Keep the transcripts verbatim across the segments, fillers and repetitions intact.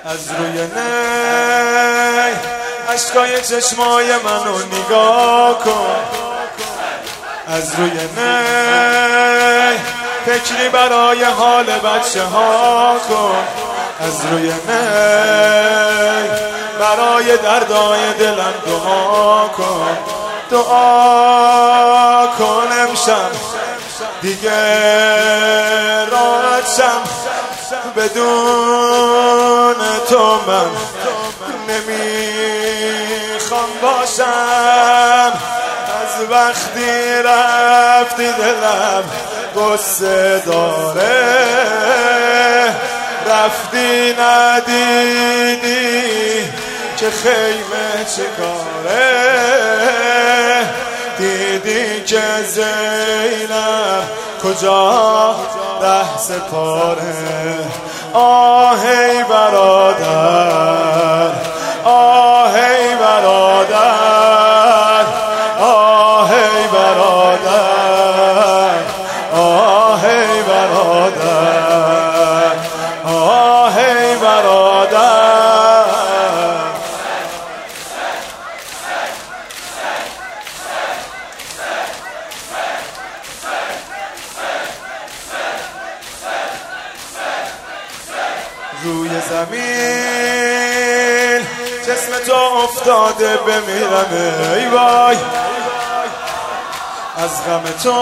از روی نی اشکای چشمای منو نگاه کن، از روی نی فکری برای حال بچه ها کن، از روی نی برای دردای دلم دعا کن، دعا کن امشب دیگه راحت شم، بدون تو من نمیخوام باشم، از وقتی رفتی دلم قصه داره، رفتی ندیدی که خیمه چیکاره، دیدی که زینب کجا ره سپاره، آهی برادر، آهی برادر، آهی برادر، آهی برادر، آهی برادر. روی زمین جسم تو افتاده بمیرم ای وای، از غم تو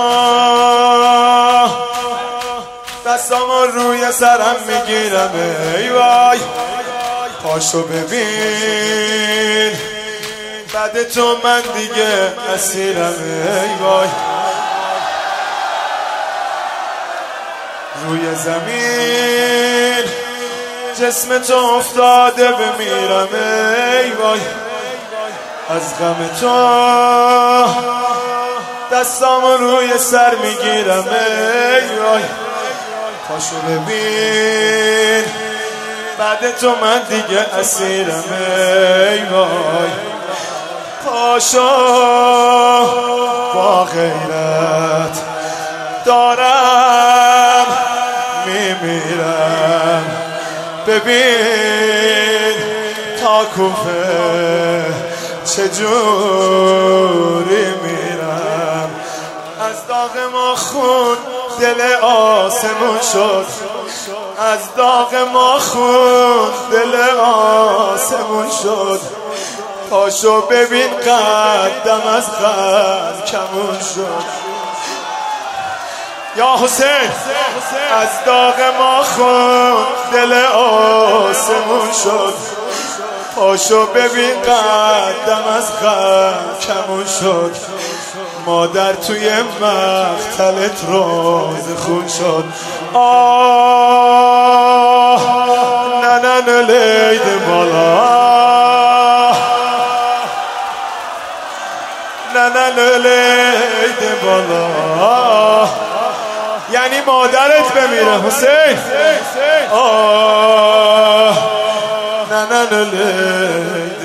دستامو روی سرم میگیرم ای وای، پاشو ببین بعد تو من دیگه اسیرم ای وای، روی زمین جسم تو افتاده بمیرم ای وای، از غم تو دستامو روی سر میگیرم ای وای، پاشو ببین بعد تو من دیگه اسیرم ای وای، پاشو با غیرت دارم میمیرم، ببین تا کوفه چجوری میرم، از داغ ما خون دل آسمون شد، از داغ ما خون دل آسمون شد، پاشو ببین قدم از خم کمون شد، یا حسین از داغ ما خون دل آسمون شد، پاشو ببین قدم از خم کمون شد، مادر توی مقتلت روز خون شد، آه نه نه نه لید بالا، نه نه نه لید بالا، یعنی مادرت بمیره حسین، آه نه نه نه